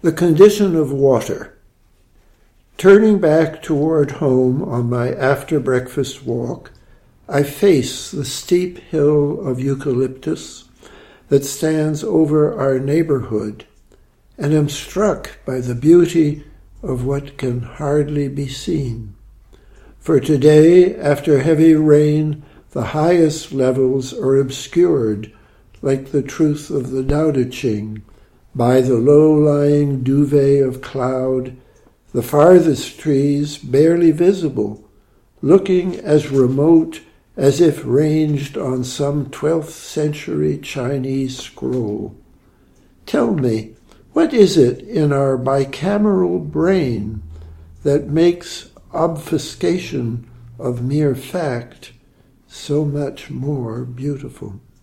The condition of water. Turning back toward home on my after-breakfast walk, I face the steep hill of eucalyptus that stands over our neighborhood and am struck by the beauty of what can hardly be seen. For today, after heavy rain, the highest levels are obscured, like the truth of the Tao Te Ching, by the low-lying duvet of cloud, the farthest trees barely visible, looking as remote as if ranged on some 12th century Chinese scroll. Tell me, what is it in our bicameral brain that makes obfuscation of mere fact so much more beautiful?